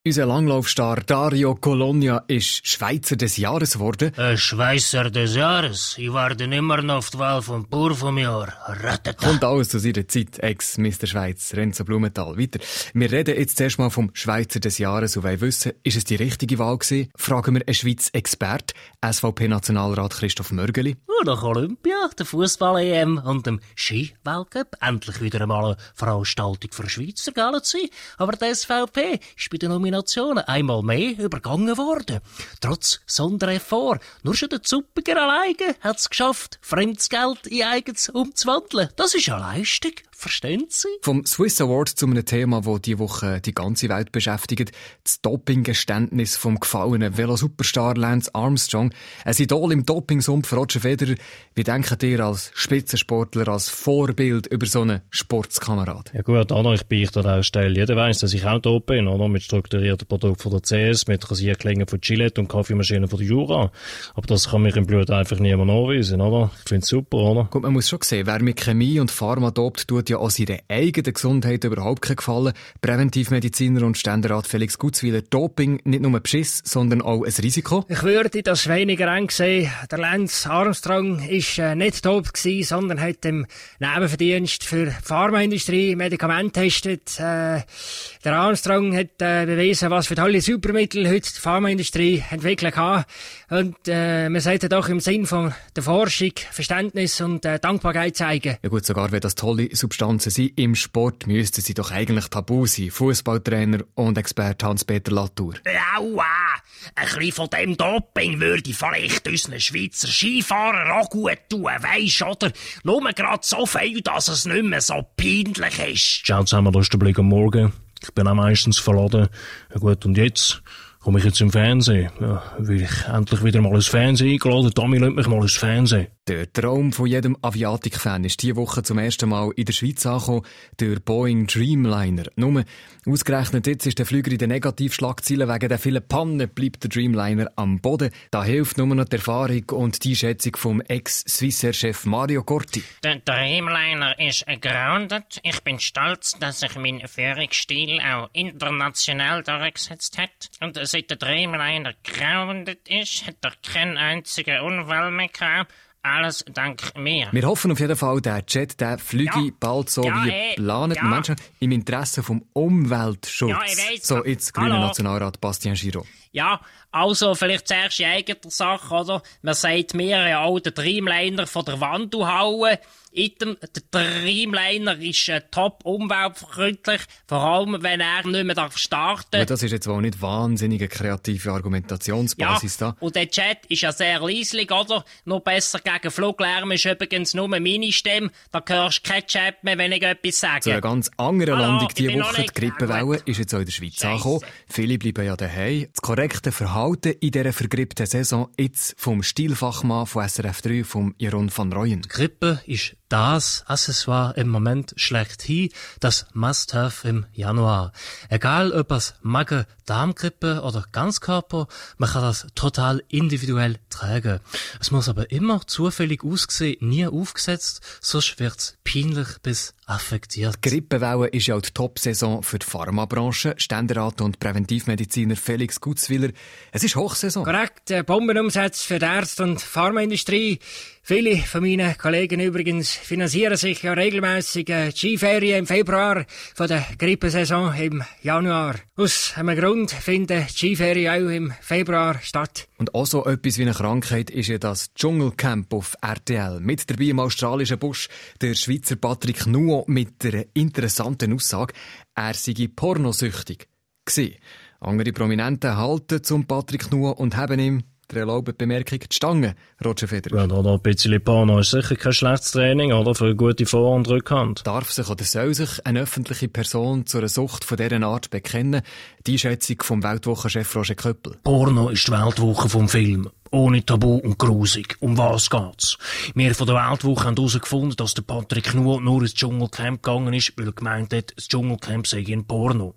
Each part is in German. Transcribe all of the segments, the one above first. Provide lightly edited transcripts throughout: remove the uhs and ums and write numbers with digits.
Unser Langlaufstar Dario Colonia ist Schweizer des Jahres geworden. Schweizer des Jahres? Ich warte immer noch auf die Wahl vom Bauer vom Jahr. Ratata. Kommt alles zu seiner Zeit, Ex-Mr. Schweiz, Renzo Blumenthal. Weiter. Wir reden jetzt zuerst mal vom Schweizer des Jahres und wollen wissen, ist es die richtige Wahl gewesen? Fragen wir einen Schweiz-Expert, SVP-Nationalrat Christoph Mörgeli. Nach Olympia, der Fußball-EM und dem Ski-Weltcup endlich wieder einmal eine Veranstaltung für Schweizer Galaxie. Aber die SVP ist bei den Nominationen einmal mehr übergangen worden. Trotz Sondereffort. Nur schon der Zuppiger alleine hat es geschafft, fremdes Geld in eigenes umzuwandeln. Das ist eine Leistung. Verstehen Sie? Vom Swiss Award zu einem Thema, das diese Woche die ganze Welt beschäftigt. Das Dopinggeständnis vom gefallenen Velosuperstar Lance Armstrong. Ein Idol im Dopingsumpf Roger Federer. Wie denkt ihr als Spitzensportler, als Vorbild über so einen Sportskamerad? Ja gut, Anna, ich beichte an dieser Stelle. Jeder weiss, dass ich auch top bin, oder? Mit strukturierten Produkten von der CS, mit Rasierklingen von Gillette und Kaffeemaschinen von der Jura. Aber das kann mich im Blut einfach niemand nachweisen, oder? Ich find's super, oder? Gut, man muss schon sehen, wer mit Chemie und Pharma dopt, tut ja auch seiner eigenen Gesundheit überhaupt keinen Gefallen. Präventivmediziner und Ständerat Felix Gutzwiller, Doping nicht nur ein Beschiss, sondern auch ein Risiko. Ich würde das weniger eng sehen. Der Lance Armstrong war nicht top gewesen, sondern hat im Nebenverdienst für die Pharmaindustrie Medikamente getestet. Der Armstrong hat bewiesen, was für tolle Supermittel heute die Pharmaindustrie entwickelt hat. Und man sollte doch im Sinn von der Forschung Verständnis und Dankbarkeit zeigen. Ja gut, sogar wenn das tolle Substanzen sind im Sport, müssten sie doch eigentlich tabu sein. Fußballtrainer und Experte Hans-Peter Latour. Aua! Ein bisschen von dem Doping würde vielleicht unseren Schweizer Skifahrern auch gut tun, weisst oder? Nur gerade so viel, dass es nicht mehr so peinlich ist. Ciao zusammen, das ist der Blick am Morgen. Ich bin auch meistens verladen. Ja gut, und jetzt komme ich jetzt im Fernsehen. Ja, will ich endlich wieder mal ins Fernsehen eingeladen. Tommy, lässt mich mal ins Fernsehen. Der Traum von jedem Aviatik-Fan ist diese Woche zum ersten Mal in der Schweiz angekommen, der Boeing Dreamliner. Nur, ausgerechnet jetzt ist der Flüger in den Negativschlagzeilen wegen der vielen Pannen, bleibt der Dreamliner am Boden. Da hilft nur noch die Erfahrung und die Einschätzung vom Ex-Swissair-Chef Mario Corti. Der Dreamliner ist grounded. Ich bin stolz, dass sich mein Führungsstil auch international durchgesetzt hat. Und seit der Dreamliner grounded ist, hat er keinen einzigen Unfall mehr gehabt. Alles dank mir. Wir hoffen auf jeden Fall, der Jet, der fliege bald so wie geplant. Menschen im Interesse vom Umweltschutz. Ja, ich weiss. So, jetzt grüner Nationalrat Bastien Giraud. Ja, also vielleicht zuerst in eigener Sache, oder? Man sagt mir ja auch, der Dreamliner von der Wand hauen. Der Dreamliner ist top umweltfreundlich, vor allem wenn er nicht mehr starten darf. Aber das ist jetzt wohl nicht wahnsinnige kreative Argumentationsbasis da. Und der Jet ist ja sehr leislich, oder? Noch besser gegen Fluglärm ist übrigens nur meine Stimme. Da hörst du kein Chat mehr, wenn ich etwas sage. Zu einer ganz anderen Landung diese Woche. Die Grippewelle gut. ist jetzt auch in der Schweiz angekommen. Viele bleiben ja daheim. Das korrekte Verhalten in dieser vergrippten Saison jetzt vom Stilfachmann von SRF 3, vom Jeroen van Rooyen. Die Grippe ist das Accessoire im Moment schlechthin, das Must-Have im Januar. Egal ob es Magen-Darm-Grippe oder Ganzkörper, man kann das total individuell tragen. Es muss aber immer zufällig ausgesehen, nie aufgesetzt, sonst wird's peinlich bis affektiert. Die Grippewelle ist ja auch die Top-Saison für die Pharmabranche. Ständerat und Präventivmediziner Felix Gutzwiller. Es ist Hochsaison. Korrekt, Bombenumsatz für die Ärzte und Pharmaindustrie. Viele von meinen Kollegen übrigens finanzieren sich ja regelmässig die Skiferien im Februar von der Grippesaison im Januar. Aus einem Grund finden die Skiferien auch im Februar statt. Und auch so etwas wie eine Krankheit ist ja das Dschungelcamp auf RTL. Mit dabei im australischen Busch der Schweizer Patrick Nuo mit der interessanten Aussage, er sei pornosüchtig gewesen. Andere Prominente halten zum Patrick Nuo und haben ihm, der erlaubt Bemerkung, die Stange, Roger Federer. Ja, da ein bisschen Porno ist sicher kein schlechtes Training, oder? Für eine gute Vor- und Rückhand. Darf sich oder soll sich eine öffentliche Person zu einer Sucht von dieser Art bekennen? Die Einschätzung vom Weltwochenchef Roger Köppel. Porno ist die Weltwoche vom Film. Ohne Tabu und grusig. Um was geht's? Wir von der Weltwoche haben herausgefunden, dass der Patrick nur ins Dschungelcamp gegangen ist, weil er gemeint hat, das Dschungelcamp sei ein Porno.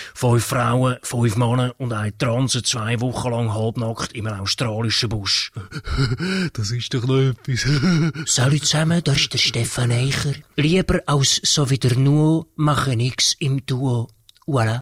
5 Frauen, 5 Männer und ein Transe 2 Wochen lang halbnackt im australischen Busch. Das ist doch noch etwas. Salut zusammen, das ist der Stefan Eicher. Lieber als so wie der Nuo mache nix im Duo. Voilà.